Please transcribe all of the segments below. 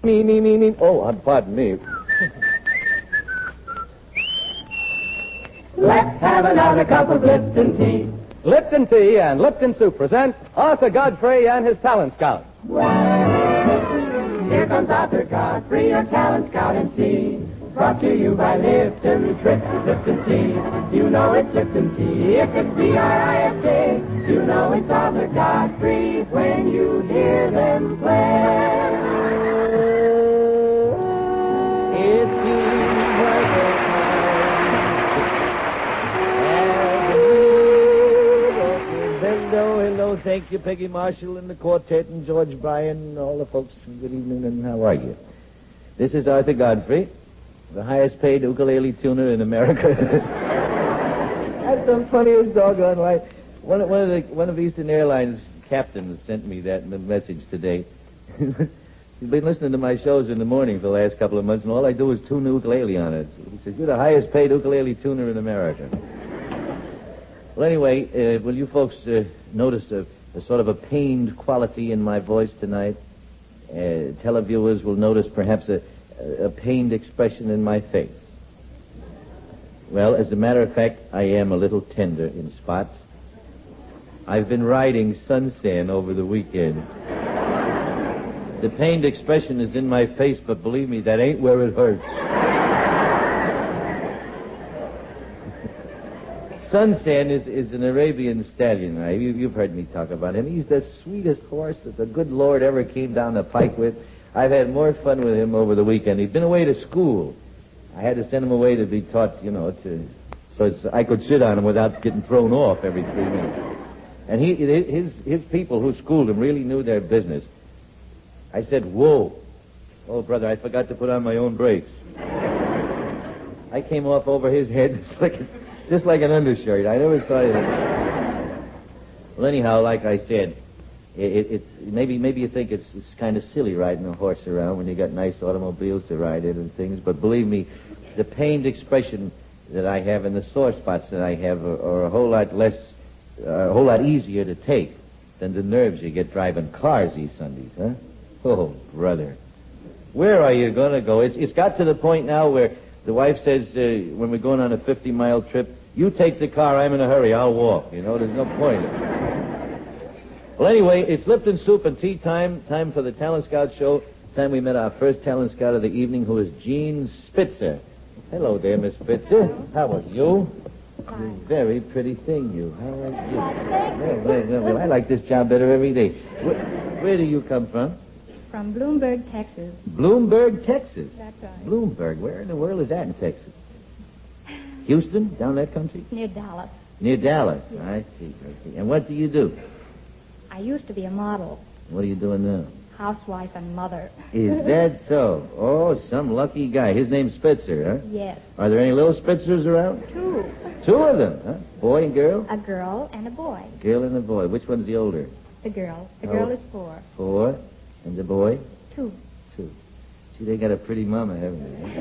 Me. Oh, pardon me. Let's have another cup of Lipton tea. Lipton Tea and Lipton Soup present Arthur Godfrey and his Talent Scout. Here comes Arthur Godfrey, your talent scout MC. Brought to you by Lipton, Lipton Tea. You know it's Lipton Tea, if it's B-R-I-S-K. You know it's Arthur Godfrey when you hear them play. It seems like Hello, thank you, Peggy Marshall and the quartet and George Bryan and all the folks. Good evening, and how are you? This is Arthur Godfrey, the highest paid ukulele tuner in America. That's the funniest doggone line. One of Eastern Airlines captains sent me that message today. He's been listening to my shows in the morning for the last couple of months, and all I do is tune the ukulele on it. He says, "You're the highest paid ukulele tuner in America." Well, anyway, will you folks notice a sort of a pained quality in my voice tonight? Televiewers will notice perhaps a pained expression in my face. Well, as a matter of fact, I am a little tender in spots. I've been riding Sun-San over the weekend. The pained expression is in my face, but believe me, that ain't where it hurts. Sun-San is an Arabian stallion. You've heard me talk about him. He's the sweetest horse that the good Lord ever came down the pike with. I've had more fun with him over the weekend. He's been away to school. I had to send him away to be taught, so I could sit on him without getting thrown off every 3 minutes. And his people who schooled him really knew their business. I said, "Whoa. Oh, brother, I forgot to put on my own brakes." I came off over his head just like an undershirt. I never saw it. Well, anyhow, like I said, maybe you think it's kind of silly riding a horse around when you got nice automobiles to ride in and things, but believe me, the pained expression that I have and the sore spots that I have are a whole lot easier to take than the nerves you get driving cars these Sundays, huh? Oh, brother. Where are you going to go? It's got to the point now where the wife says, when we're going on a 50-mile trip, "You take the car, I'm in a hurry, I'll walk." There's no point. Well, anyway, it's Lipton Soup and tea time for the Talent Scout show. Time we met our first Talent Scout of the evening, who is Jean Spitzer. Hello there, Miss Spitzer. How are you? You're a very pretty thing, you. How are you? Well, I like this job better every day. Where do you come from? From Bloomberg, Texas. Bloomberg, Texas? That's right. Bloomberg. Where in the world is that in Texas? Houston? Down that country? Near Dallas. Near Dallas. Yes. I see. And what do you do? I used to be a model, What are you doing now? housewife and mother. Is that so? Oh, some lucky guy. His name's Spitzer, huh? Yes. Are there any little Spitzers around? 2. 2 of them, huh? Boy and girl? A girl and a boy. Girl and a boy. Which one's the older? The girl. The Oh. girl is 4. 4. And the boy? 2. 2. See, they got a pretty mama, haven't they?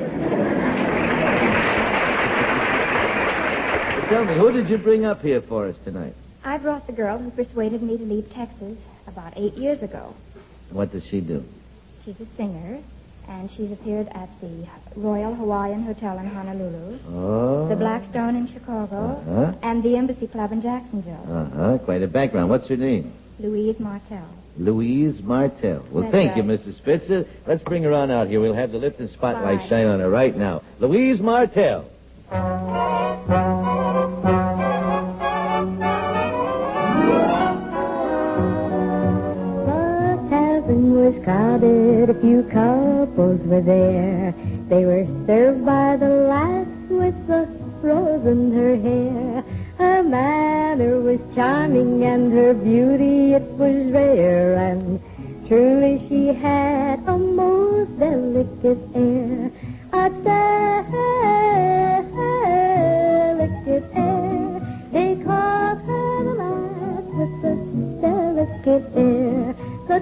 Tell me, who did you bring up here for us tonight? I brought the girl who persuaded me to leave Texas about 8 years ago. What does she do? She's a singer, and she's appeared at the Royal Hawaiian Hotel in Honolulu, Oh. the Blackstone in Chicago, Uh-huh. and the Embassy Club in Jacksonville. Uh-huh. Quite a background. What's her name? Louise Martell. Louise Martell. Well, That's thank you, right. Mrs. Spitzer. Let's bring her on out here. We'll have the Lipton spotlight Fine. shine on her right now. Louise Martell. Was crowded, a few couples were there. They were served by the lass with the rose in her hair. Her manner was charming and her beauty it was rare, and truly she had a most delicate air. A delicate air. They called her the lass with the delicate air. The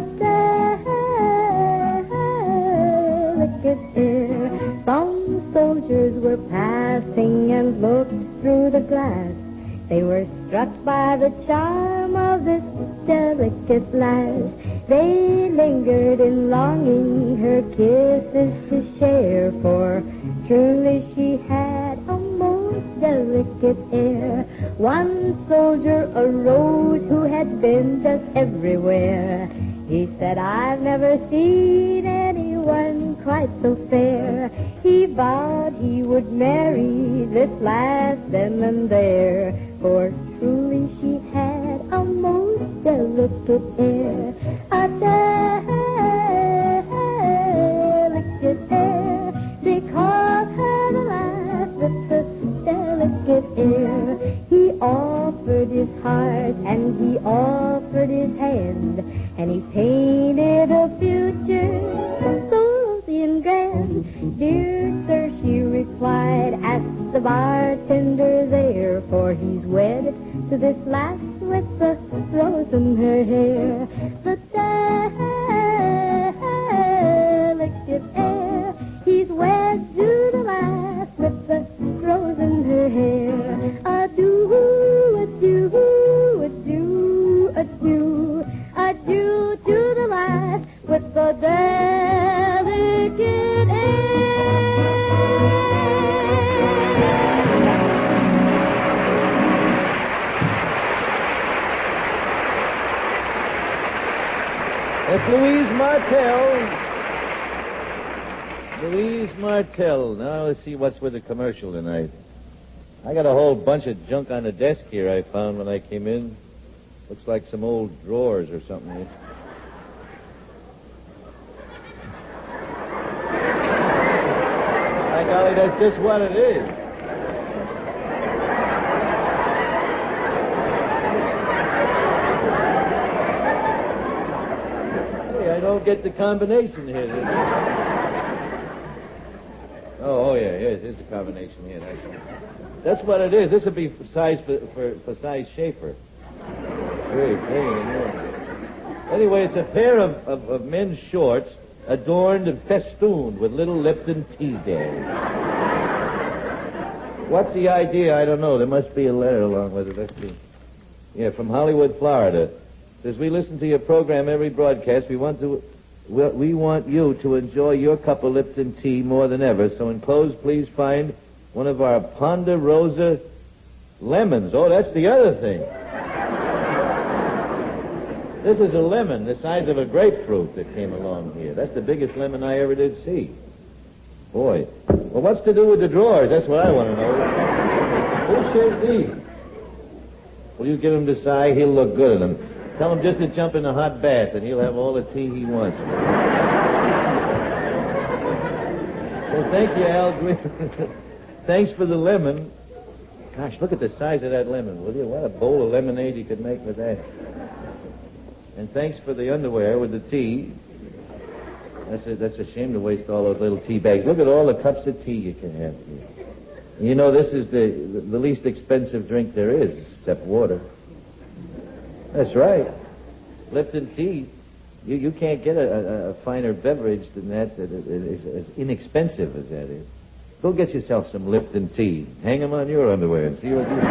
delicate air. Some soldiers were passing and looked through the glass. They were struck by the charm of this delicate lass. They lingered in longing her kiss seen anyone quite so fair. He vowed he would marry this last then and there, for truly she had a most delicate air, a delicate air. They called her the lass with the delicate air. He offered his heart and he offered his hand, and he painted a future so rosy and grand. Dear sir, she replied, ask the bartender there, for he's wed to this lass with the rose in her hair. The delicate air, he's wed to the lass with the rose in her hair. Adieu, adieu, adieu, adieu, adieu to the lass with the delicate air. That's Louise Martell. Louise Martell. Now let's see what's with the commercial tonight. I got a whole bunch of junk on the desk here I found when I came in. Looks like some old drawers or something. By golly, that's just what it is. Hey, I don't get the combination here. Oh, yeah, here's a combination here. That's what it is. This would be for size Schaefer. Great. Anyway, it's a pair of men's shorts adorned and festooned with little Lipton tea days. What's the idea? I don't know. There must be a letter along with it. Let's see. Yeah, from Hollywood, Florida. Says, we listen to your program every broadcast. We want you to enjoy your cup of Lipton tea more than ever. So enclosed, please find one of our Ponderosa lemons. Oh, that's the other thing. This is a lemon the size of a grapefruit that came along here. That's the biggest lemon I ever did see. Boy. Well, what's to do with the drawers? That's what I want to know. Who shaped these? Will you give him to Si? He'll look good in them. Tell him just to jump in a hot bath and he'll have all the tea he wants. Well, thank you, Al Green. Thanks for the lemon. Gosh, look at the size of that lemon, will you? What a bowl of lemonade you could make with that. And thanks for the underwear with the tea. That's a shame to waste all those little tea bags. Look at all the cups of tea you can have here. You know, this is the least expensive drink there is, except water. That's right. Lipton tea. You can't get a finer beverage than that is as inexpensive as that is. Go get yourself some Lipton tea. Hang them on your underwear and see what you...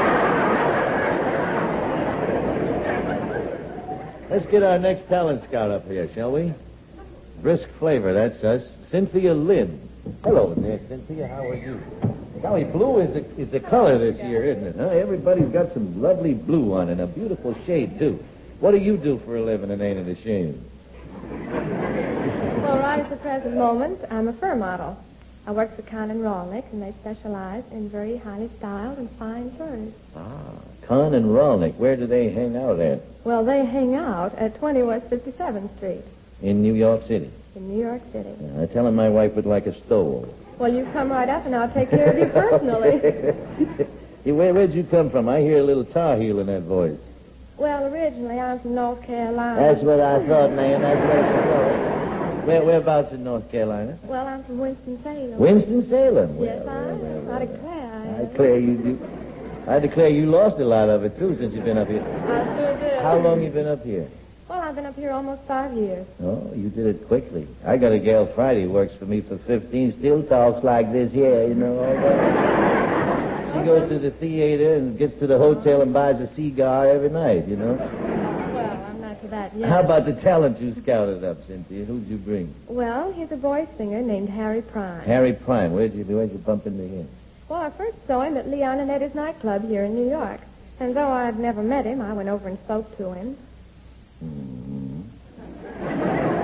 Let's get our next talent scout up here, shall we? Brisk Flavor, that's us. Cynthia Lynn. Hello there, Cynthia. How are you? Golly, blue is the color this year, isn't it? Huh? Everybody's got some lovely blue on and a beautiful shade, too. What do you do for a living and ain't it a shame? Well, right at the present moment, I'm a fur model. I work for Kahn and Rolnick, and they specialize in very highly styled and fine furs. Ah, Kahn and Rolnick. Where do they hang out at? Well, they hang out at 20 West 57th Street. In New York City? In New York City. I tell him my wife would like a stove. Well, you come right up, and I'll take care of you personally. Where'd you come from? I hear a little Tar Heel in that voice. Well, originally, I'm from North Carolina. That's what I thought, ma'am. That's what I thought. Whereabouts in North Carolina? Well, I'm from Winston-Salem. Winston-Salem? Yes, I declare I am. I declare you lost a lot of it, too, since you've been up here. I sure did. How long you been up here? Well, I've been up here almost 5 years. Oh, you did it quickly. I got a gal Friday who works for me for 15, still talks like this here, you know. All that. She goes to the theater and gets to the hotel and buys a cigar every night, you know. Well, I'm not to that yet. How about the talent you scouted up, Cynthia? Who'd you bring? Well, he's a voice singer named Harry Prime. Harry Prime. Where'd you bump into him? Well, I first saw him at Leon and Eddie's nightclub here in New York. And though I'd never met him, I went over and spoke to him. Mm-hmm.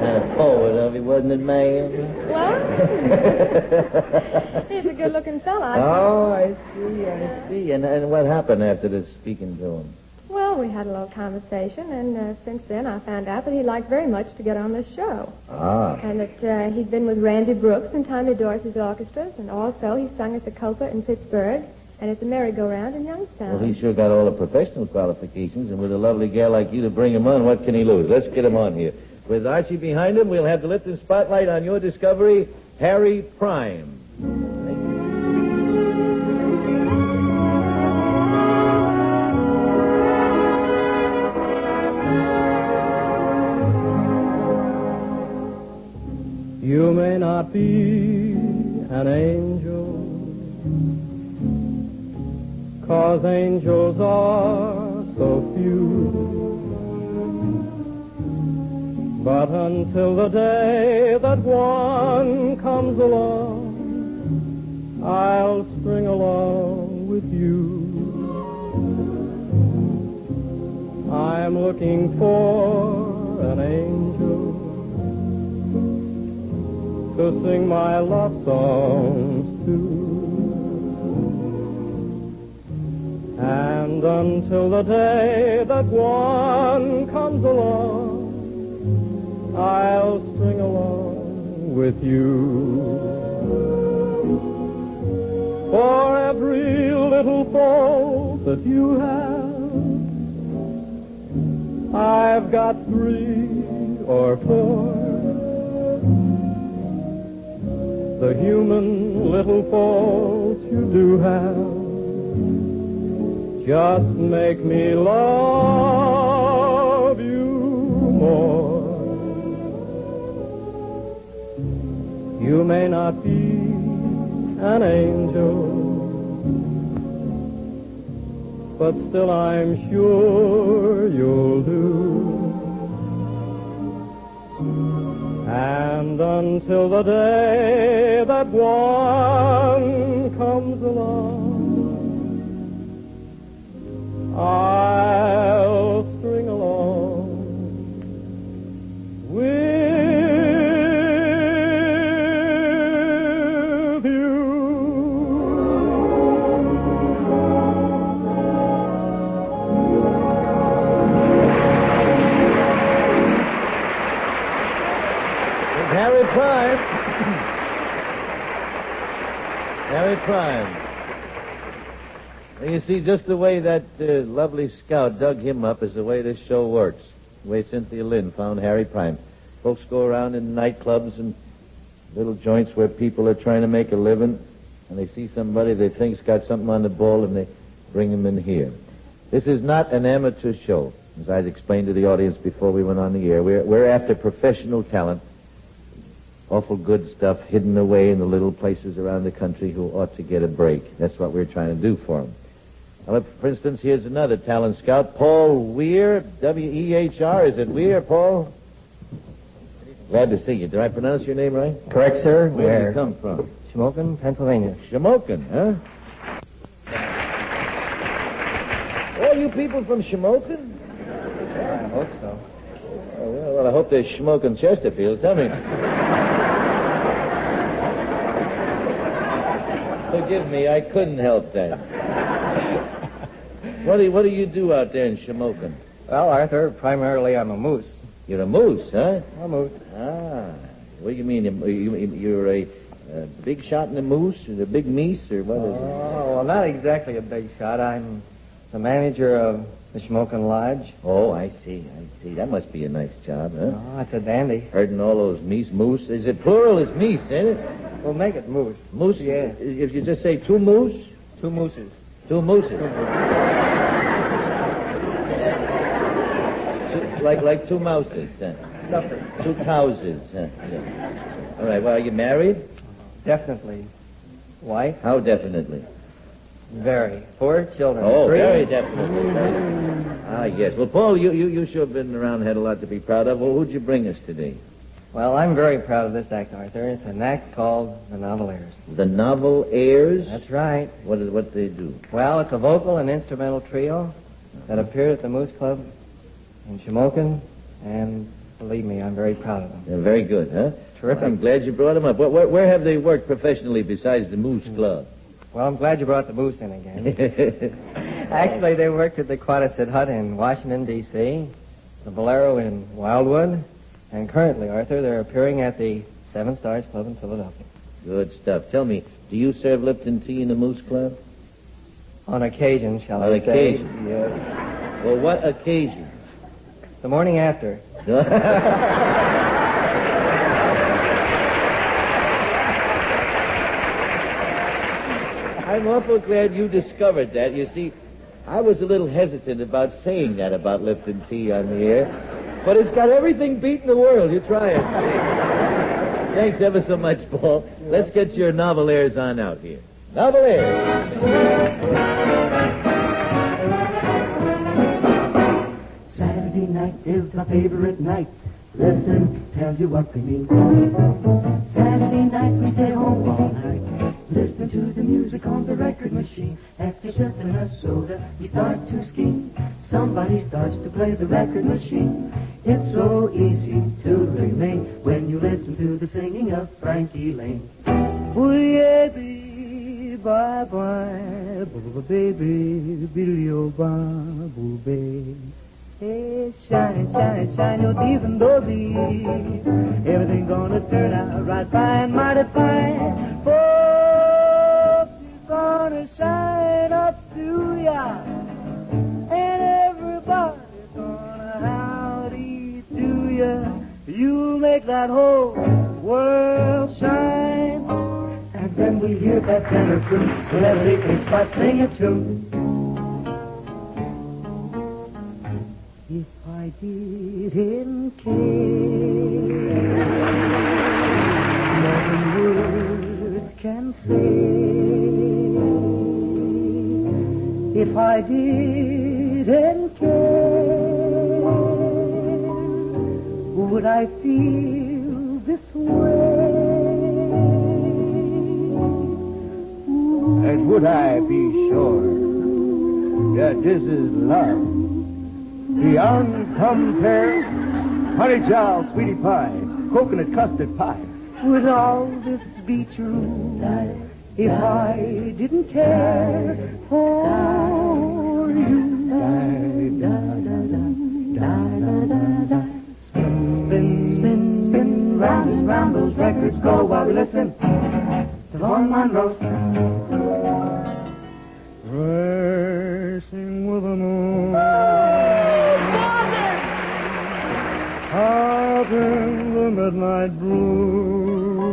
Forward, he wasn't it, ma'am? What? He's a good-looking fella. Oh, I see. And what happened after this speaking to him? Well, we had a little conversation, and since then I found out that he'd like very much to get on this show. Ah. And that he'd been with Randy Brooks and Tommy Dorsey's orchestras, and also he sung at the Copa in Pittsburgh and at the Merry-Go-Round in Youngstown. Well, he sure got all the professional qualifications, and with a lovely gal like you to bring him on, what can he lose? Let's get him on here. With Archie behind him, we'll have the Lipton spotlight on your discovery, Harry Prime. You may not be an angel, 'cause angels are so few. But until the day that one comes along, I'll string along with you. I'm looking for an angel to sing my love songs to. And until the day that one comes along, I'll string along with you. For every little fault that you have, I've got 3 or 4. The human little faults you do have just make me love you more. You may not be an angel, but still I'm sure you'll do. And until the day that one comes along, I'll string along with you. Harry Prime. Harry Prime. And you see, just the way that lovely scout dug him up is the way this show works. The way Cynthia Lynn found Harry Prime. Folks go around in nightclubs and little joints where people are trying to make a living, and they see somebody they think's got something on the ball, and they bring him in here. This is not an amateur show, as I explained to the audience before we went on the air. We're after professional talent. Awful good stuff hidden away in the little places around the country who ought to get a break. That's what we're trying to do for them. Well, for instance, here's another talent scout, Paul Weir, W-E-H-R. Is it Weir, Paul? Glad to see you. Did I pronounce your name right? Correct, sir. Where did you come from? Shamokin, Pennsylvania. Shamokin, huh? All you people from Shamokin? I hope so. Oh, well, I hope they're Shamokin Chesterfield. Tell me. Forgive me, I couldn't help that. What do you do out there in Shamokin? Well, Arthur, primarily I'm a moose. You're a moose, huh? A moose. Ah. What do you mean? You're a big shot in the moose, or the big meese, or what is it? Oh, well, not exactly a big shot. I'm the manager of the Shamokin Lodge. Oh, I see. That must be a nice job, huh? Oh, it's a dandy. Herding all those moose. Is it plural? It's meese, ain't it? We'll make it moose. Moose? Yeah. If you just say 2 moose? 2 mooses. 2 mooses. Like 2 mouses, huh? Nothing. 2 cowses, huh? Yeah. All right, well, are you married? Definitely. Wife? How definitely? Very. 4 children. Oh, 3. very definitely. Ah, yes. Well, Paul, you sure have been around and had a lot to be proud of. Well, who'd you bring us today? Well, I'm very proud of this act, Arthur. It's an act called The Novel Airs. The Novel Airs? That's right. What do they do? Well, it's a vocal and instrumental trio that appeared at the Moose Club in Shamokin and Believe me, I'm very proud of them. They're very good, huh? Terrific. Well, I'm glad you brought them up. Where have they worked professionally besides the Moose Club? Well, I'm glad you brought the Moose in again. Actually, they worked at the Quonset Hut in Washington, D.C., the Bolero in Wildwood, and currently, Arthur, they're appearing at the Seven Stars Club in Philadelphia. Good stuff. Tell me, do you serve Lipton tea in the Moose Club? On occasion, shall On I occasion. say? Yes. Well, what occasion? The morning after. I'm awful glad you discovered that. You see, I was a little hesitant about saying that about Lipton tea on the air, but it's got everything beat in the world. You try it. Thanks ever so much, Paul. Let's get your novel airs on out here. Novel airs. Saturday night is my favorite night. Listen, tell you what we mean. Saturday night we stay home all night, listening to the music on the record machine. After sipping a soda, we start to scheme. Somebody starts to play the record machine. It's so easy to remain when you listen to the singing of Frankie Lane. Baby, bye bye, baby, billy baby. Hey, shine, shine, shine your D's and dozies. Everything's gonna turn out right fine, mighty fine. Folks is gonna shine up to ya, and everybody's gonna howdy to ya. You'll make that whole world shine. And then we hear that tenor tune, let every spot sing a tune. If I didn't care more than words can say, if I didn't care, would I feel this way? And would I be sure that this is love? The uncompared honey child sweetie pie, coconut custard pie. Would all this be true if I didn't care for you? Spin, spin, spin, round and round those records go while we listen to Vaughn Monroe. Racing with the moon out in the midnight blue,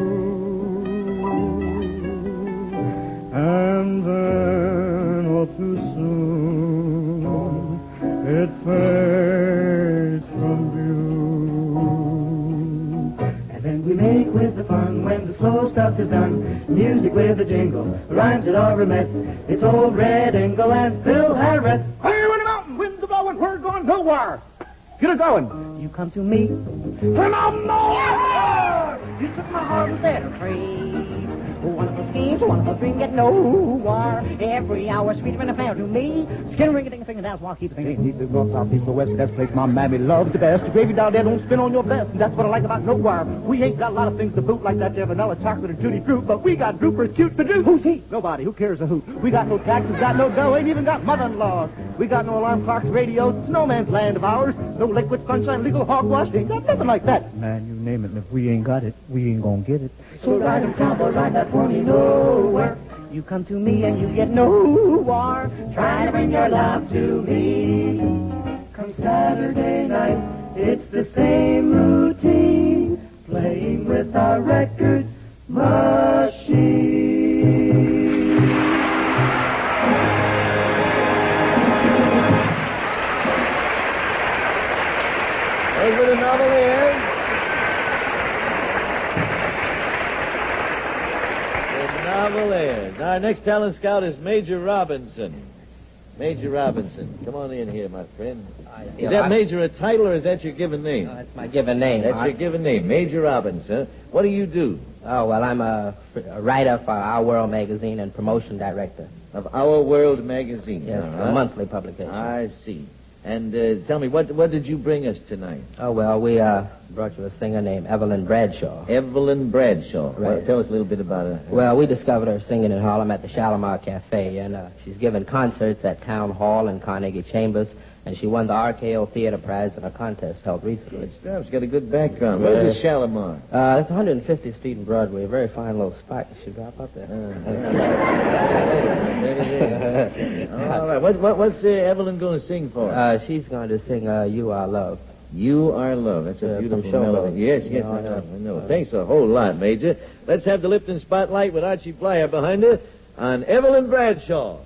and then all too soon it fades from view. And then we make with the fun when the slow stuff is done. Music with a jingle, rhymes that are remits. It's old Red Engle and Phil Harris. Higher in the mountain, winds are blowing, we're going nowhere. Get it going. You come to me, Come on, more! you took my heart and set her free. Wonderful schemes, wonderful dream, get nowhere. Every hour sweeter than a flower to me. Skin ring a ding finger, that's why I keep thinking. Ain't need north, south, east, or west, but that's the place my mammy loves the best. The gravy down there don't spin on your vest, and that's what I like about nowhere. We ain't got a lot of things to boot like that there vanilla chocolate and tutti fruit, but we got droopers cute to do. Who's he? Nobody. Who cares a hoot? We got no taxes, got no dough, ain't even got mother-in-laws. We got no alarm clocks, radios, it's no man's land of ours. No liquid sunshine, legal hogwash, ain't got nothing like that. Man, you name it, and if we ain't got it, we ain't gonna get it. So ride 'em, cowboy, ride that pony nowhere. You come to me and you get nowhere. Try to bring your love to me. Come Saturday night, it's the same routine, playing with our record machine. Those were the novel airs. Novel airs. Our next talent scout is Major Robinson. Major Robinson. Come on in here, my friend. Is that Major a title or is that your given name? No, that's my given name. That's your given name, Major Robinson. What do you do? Oh, well, I'm a writer for Our World magazine and promotion director. Of Our World magazine. Yes, Uh-huh. a monthly publication. I see. And tell me, what did you bring us tonight? Oh, well, we brought you a singer named Evelyn Bradshaw. Evelyn Bradshaw. Right. Well, tell us a little bit about her. Well, we discovered her singing in Harlem at the Shalimar Cafe, and she's given concerts at Town Hall and Carnegie Chambers, and she won the RKO Theater Prize in a contest held recently. Good stuff. She's got a good background. Where's the Shalimar? It's 150th Street and Broadway. A very fine little spot. You should drop up there. All right. What's Evelyn going to sing for us? She's going to sing You Are Love. You Are Love. That's a beautiful from melody. Yes, I know. Thanks a whole lot, Major. Let's have the Lipton Spotlight with Archie Blyer behind her on Evelyn Bradshaw.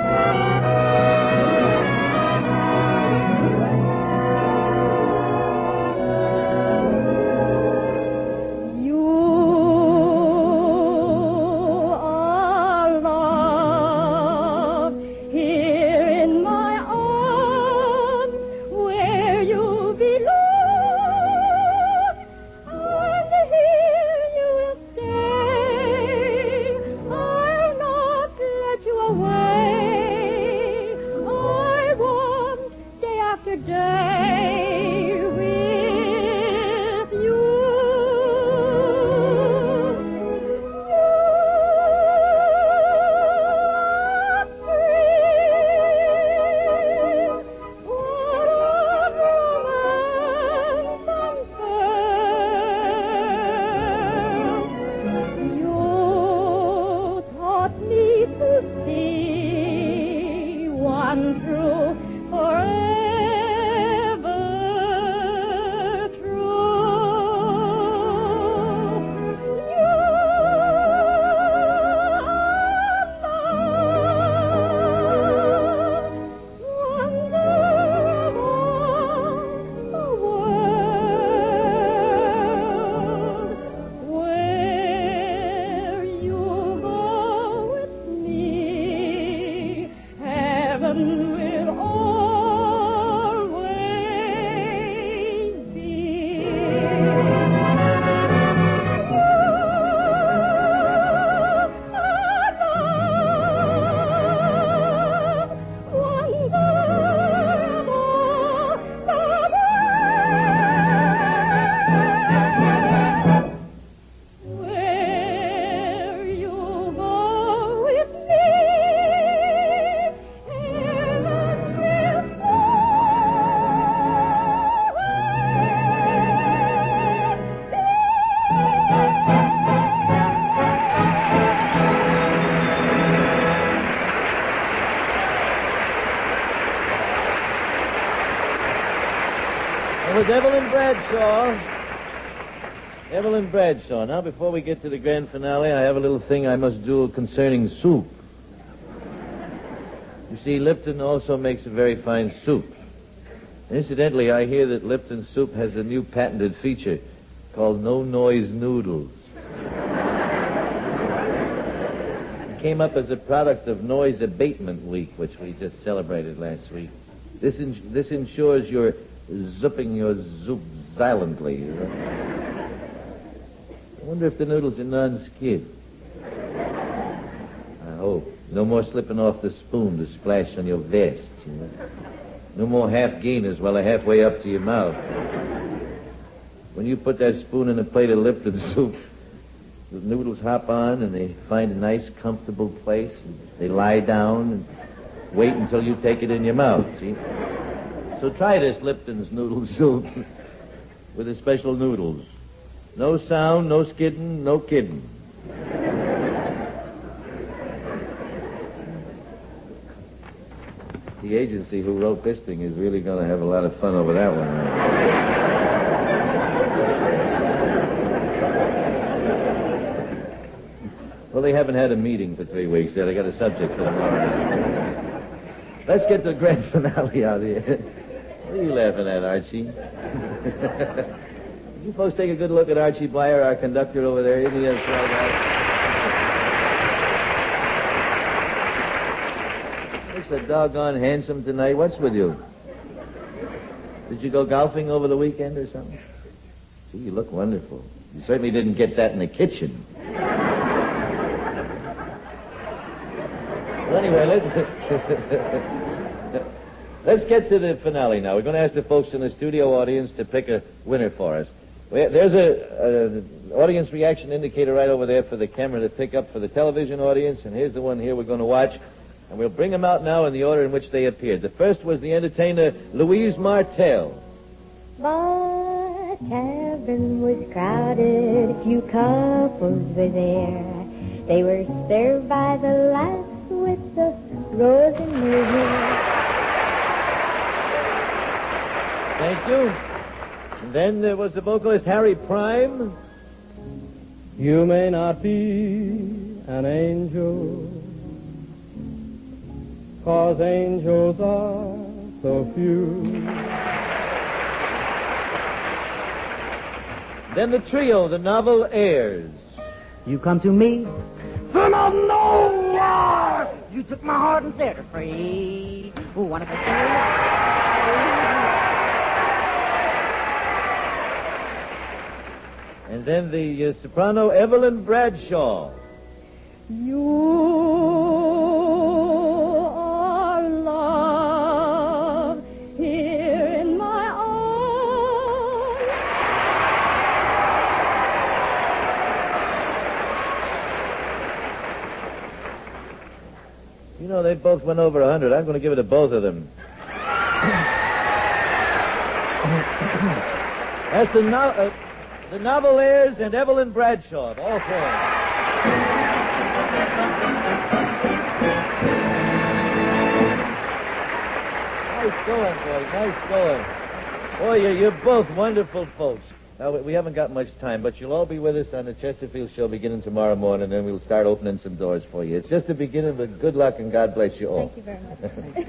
Was Evelyn Bradshaw. Evelyn Bradshaw. Now, before we get to the grand finale, I have a little thing I must do concerning soup. You see, Lipton also makes a very fine soup. Incidentally, I hear that Lipton soup has a new patented feature called no-noise noodles. It came up as a product of Noise Abatement Week, which we just celebrated last week. This ensures you're zipping your soup silently. I wonder if the noodles are non-skid. I hope. No more slipping off the spoon to splash on your vest. You know? No more half gainers while they're halfway up to your mouth. When you put that spoon in a plate of Lipton soup, the noodles hop on and they find a nice, comfortable place. And they lie down and wait until you take it in your mouth, see? So try this Lipton's noodle soup with the special noodles. No sound, no skidding, no kidding. The agency who wrote this thing is really going to have a lot of fun over that one. Well, they haven't had a meeting for 3 weeks yet. They got a subject for tomorrow. Let's get the grand finale out here. What are you laughing at, Archie? Did you folks take a good look at Archie Blyer, our conductor over there? Isn't he a swell guy? Looks a doggone handsome tonight. What's with you? Did you go golfing over the weekend or something? Gee, you look wonderful. You certainly didn't get that in the kitchen. Well, anyway, Let's get to the finale now. We're going to ask the folks in the studio audience to pick a winner for us. There's a audience reaction indicator right over there for the camera to pick up for the television audience, and here's the one here we're going to watch. And we'll bring them out now in the order in which they appeared. The first was the entertainer Louise Martell. The tavern was crowded, a few couples were there. They were served by the lass with the rose in her hair. Thank you. And then there was the vocalist Harry Prime. You may not be an angel, 'cause angels are so few. Then the trio, the Novel Airs. You come to me from out of nowhere. You took my heart and set it free. Wanna go And then the soprano Evelyn Bradshaw. You are love here in my arms. You know, they both went over 100. I'm going to give it to both of them. That's the Novel Airs and Evelyn Bradshaw, all four. Nice going, boys. Nice going. Boy, you're both wonderful folks. Now, we haven't got much time, but you'll all be with us on the Chesterfield show beginning tomorrow morning, and then we'll start opening some doors for you. It's just the beginning, but good luck and God bless you all. Thank you very much.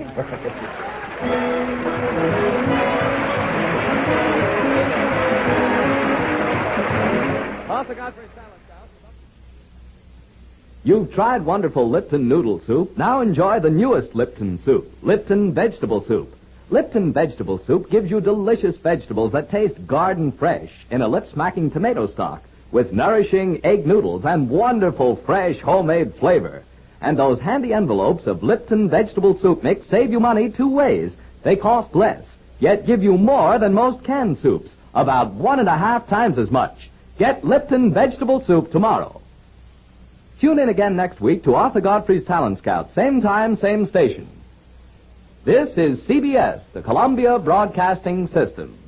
Arthur Godfrey's Talent Scout. You've tried wonderful Lipton noodle soup. Now enjoy the newest Lipton soup, Lipton vegetable soup. Lipton vegetable soup gives you delicious vegetables that taste garden fresh in a lip-smacking tomato stock with nourishing egg noodles and wonderful fresh homemade flavor. And those handy envelopes of Lipton vegetable soup mix save you money two ways. They cost less, yet give you more than most canned soups, about 1.5 times as much. Get Lipton vegetable soup tomorrow. Tune in again next week to Arthur Godfrey's Talent Scout. Same time, same station. This is CBS, the Columbia Broadcasting System.